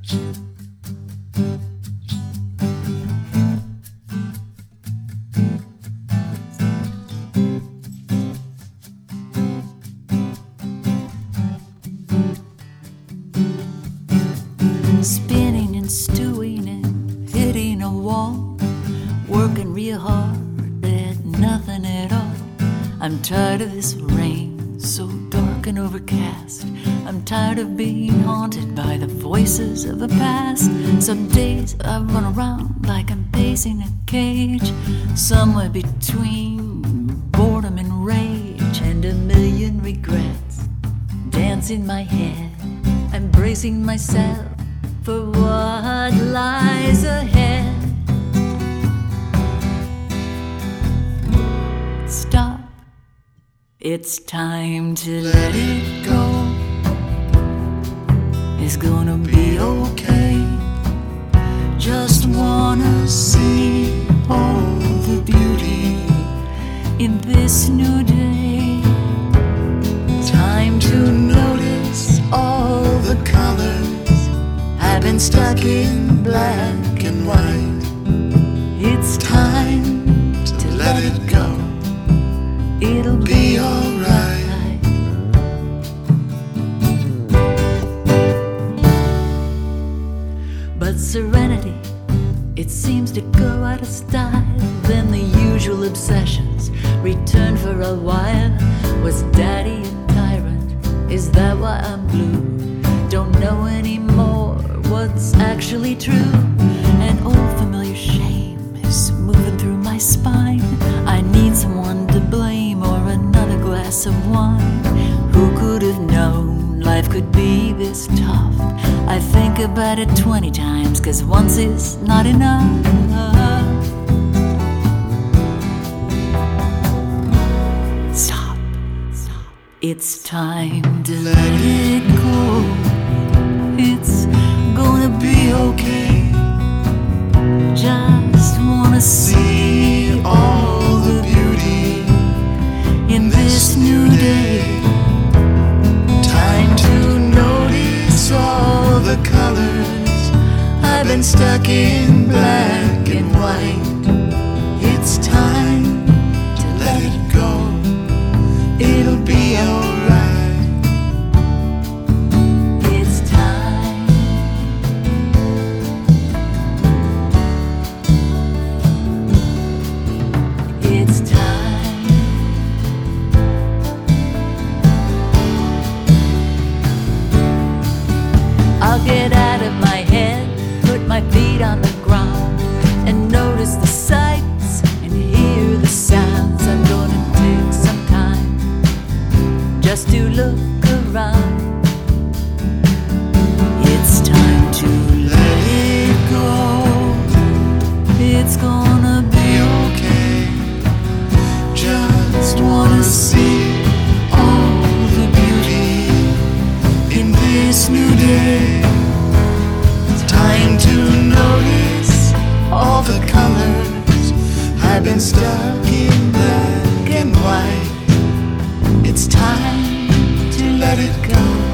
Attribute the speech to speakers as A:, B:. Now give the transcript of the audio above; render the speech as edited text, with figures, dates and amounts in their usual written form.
A: Spinning and stewing and hitting a wall, working real hard at nothing at all. I'm tired of this rain, so dark and overcast. I'm tired of being haunted by the voices of the past. Some days I run around like I'm pacing a cage, somewhere between boredom and rage, and a million regrets dance in my head. I'm bracing myself for what lies ahead. Stop, it's time to let it go. It's gonna be okay. Just wanna see all the beauty in this new day. Time to notice all the colors. I've been stuck in black and white. It's time to let it go. It'll be alright. But serenity, it seems to go out of style. Then the usual obsessions return for a while. Was daddy a tyrant? Is that why I'm blue? Don't know anymore what's actually true. An old familiar shame is moving through my spine. I need someone to blame or another glass of wine. Who could have known life could be this tough? I think about it 20 times, 'cause once is not enough. Stop. It's time to let it go. It's gonna be okay. Just wanna see all the beauty in this new day. Time to notice all the colors. I've been stuck in black and white. It's time to let it go. It'll be alright. I'll get out of my head, put my feet on the ground, and notice the sights and hear the sounds. I'm gonna take some time just to look around. It's time to let it go. It's gonna be okay. Just wanna see all the beauty in this new day. Time to notice all the colors. I've been stuck in black and white. It's time to let it go.